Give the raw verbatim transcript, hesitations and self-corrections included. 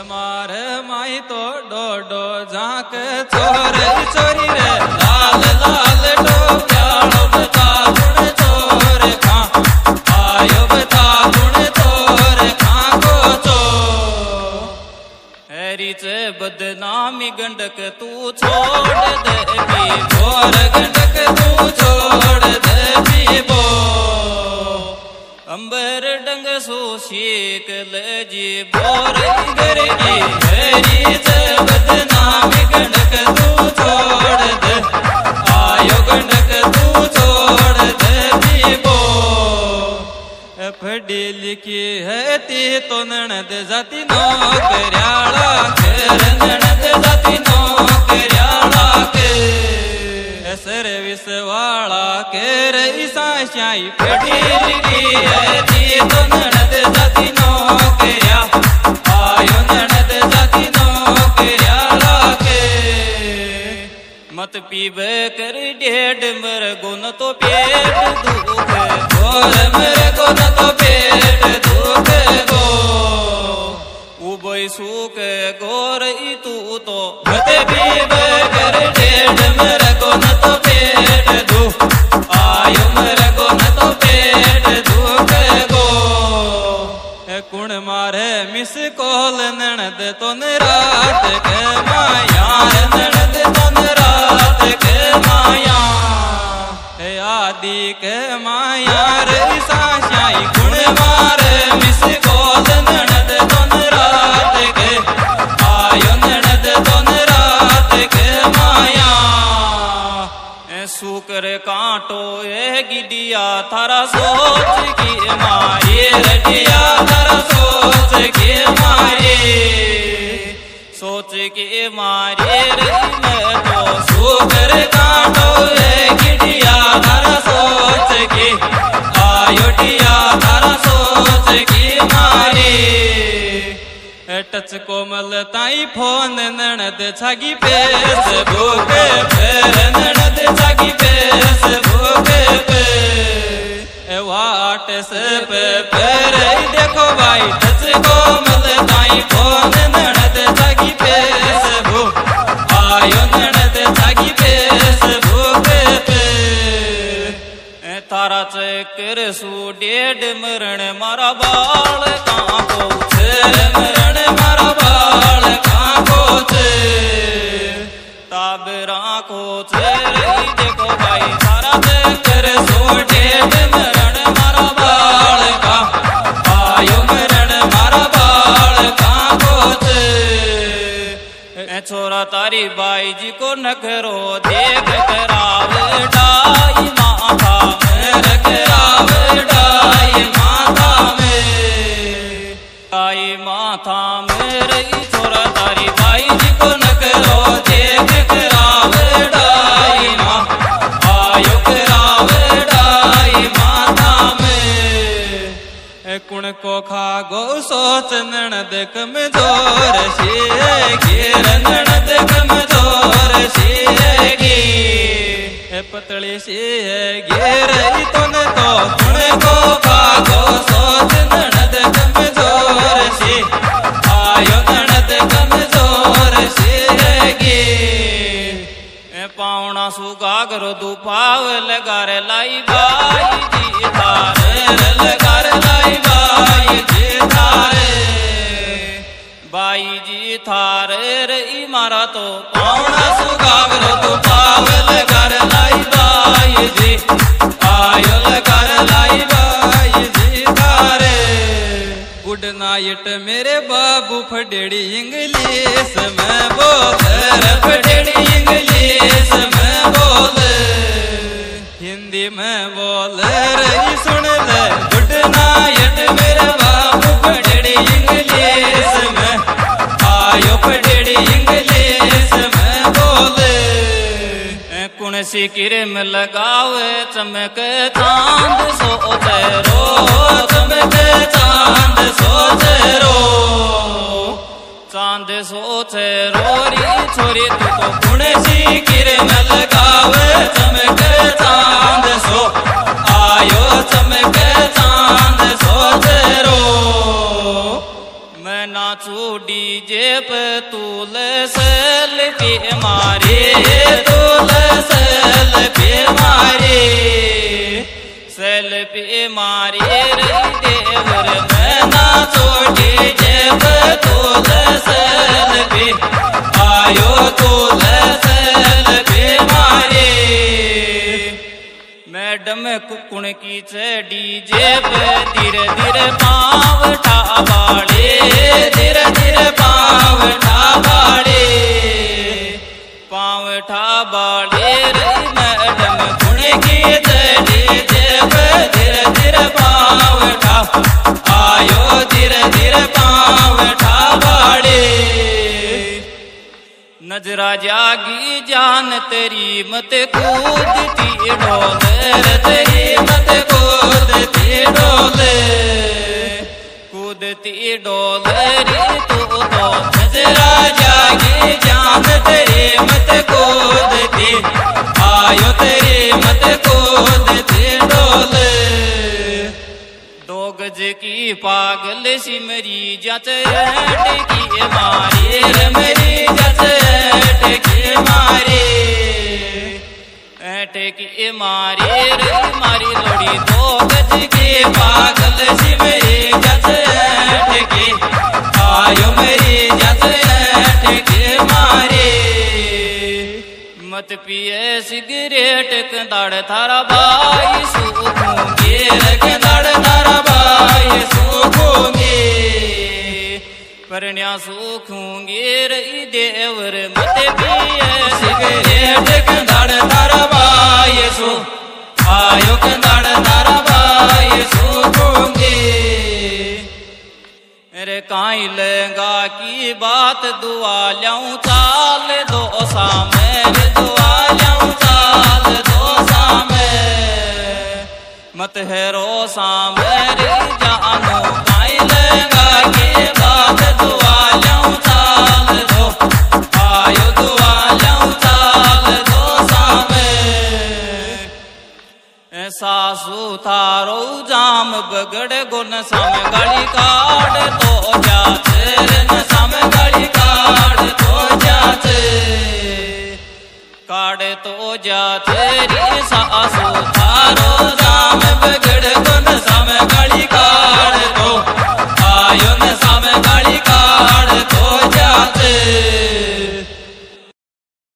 मारे माई तो डोडो झांक चोर चोरी रे लाल लाल टोप्यालो बता गुण चोर खा आयो बता गुण चोर खा को चो हरी चे बदनामी गंडक तू छोड़ दे भी भोर गंडक तू छोड़ दे भी बो अंबर डंग सो शीक ले जी बोर गरगी हरी चे बदनामी गंडक तू छोड़ दे आयो गंडक तू छोड़ दे भी बो पढ़ी लिखी है ती तो ननद जाती नौकरियाला खेर ननद जाती नौकरियाला के सर्विस वाला के रईसा श्याई पढ़ी लिखी है ती तो ननद जाती नौकरिया आयो ननद जाती नौकरियाला के मत पीबे कर डेढ़ मर गुन तो पेट दुख और मेरे को न तो पेट दुख गो उबई सुख गोर तू तो मते पीबे कर डेढ़ मेरे को न तो पेट दुख आयो मेरे को न तो पेट दुख गो कुण मारे मिस कोल ननद तो रात के माया ननद तो रात के माया आदि के माया रईसा श्याई गुण मारे मिस कोल ननद तो रात के आयो ननद तो रात के माया सुकर कांटो ए गिडिया थारा सोच की मारे रटिया थारा सोच के मारे सोच के मारे रही मैं तो सुकर कांटो ए गिडिया थारा सोच के आयो डिया थारा सोच के मारे टच कोमल ताई फोन ननद छागी फेसबुक फेर ननद छागी फेसबुक पे व्हाट्सएप पर देखो भाई टच कोमल ताई फोन ननद छागी फेसबुक आयो ननद छागी फेसबुक पे तारा चक्कर सु डेढ़ मरण मारा बाल काको छेर मरण मारा बाल काको छे ताब राखो छेर देखो भाई तारा चक्कर सु डेढ़ मरण मारा बाल का आयो मरण मारा बाल काको छे छोरा तारी बाई जी को नखरो देख कराव डाई माथा में कराव डाई माथा में डाई माथा में रही छोरा तारी बाई जी को नखरो देख कराव डाई मा आयो कराव डाई माथा में कुण को खा गो सोच ननद कमजोर से घेर ननद कमजोर से गे पतली से घेर तो न तो कुण को खा गो सोच ननद कमजोर से आयो ननद कमजोर से गे पावना सुगागर दुपाव लगार लाई बाई जी थार लगार लाई बाई जी थारे बाई जी थारे रई मारा तो पावना सुगागर दुपाव लगार लाई बाई जी आयो लगार लाई बाई जी थारे गुड नाइट मेरे बाबू फडेड़ी इंग्लिश में बोल फडेड़ी इंग्लिश में बोल हिंदी में बोल रही सुन ले गुड नाइट मेरे बाबू फडेड़ी इंग्लिश में आयो फडेड़ी इंग्लिश में बोल कुण सी किरम लगावे चमक चांद सोचे रो चमक चांद सोचे रो चांद सोचे रोरी छोरी तू तो कुण सी किरम लगावे चमक चांद सो आयो चमक चांद सोचे रो मैं नाचू डीजे पे तूल सेल्फी मारे, तूल सेल्फी मारे, सेल्फी मारे रे देवर मैं नाचो डीजे पे तूल सेल्फी, आयो तूल सेल्फी मारे। मैडम कुकुण की छे डीजे पे धीरे धीरे पाँव ठाबाड़े, धीरे धीरे पाँव ठाबाड़े, पाँव ठाबाड़े रे मैडम कुण की छे डीजे पे धीरे धीरे पाँव ठा, आयो धीरे धीरे पाँव ठाबाड़े। नजरा जागी जान तेरी मत कूदती डोले, तेरी मत कूदती डोले, कूदती डोले रे तू तो नजरा जागी जान तेरी मत कूदती, आयो तेरी मत कूदती डोले। दो गज की पागल सिमरी जच की मारी रे मेरी जच की मारी, ऐट की मारी रे मारी लोड़ी। दो गज की पागल सिमरी जच की, आयो मेरी जच की मारी। मत पिए सिगरेट कंदाड़ थारा भाई सूखूंगे, कंदाड़ थारा भाई सूखूंगे, परण्या सूखूंगे रही देवर मत पिए सिगरेट कंदाड़ थारा भाई सू, आयो कंदाड़ थारा भाई सूखूंगे। अरे काई लहंगा की बात दुआ ल्याऊं चाल दो सामे, दुआ ल्याऊं चाल दो सामे, मत हेरो सामे रे जानो। काई लहंगा की बात दुआ ल्याऊं चाल दो, आयो दुआ ल्याऊं चाल दो सामे। सासू थारो जाम बगड़ गुन साम गाड़ी काट तो जाते, न साम गाड़ी काट तो जाते, काट तो जाते रे सासू थारो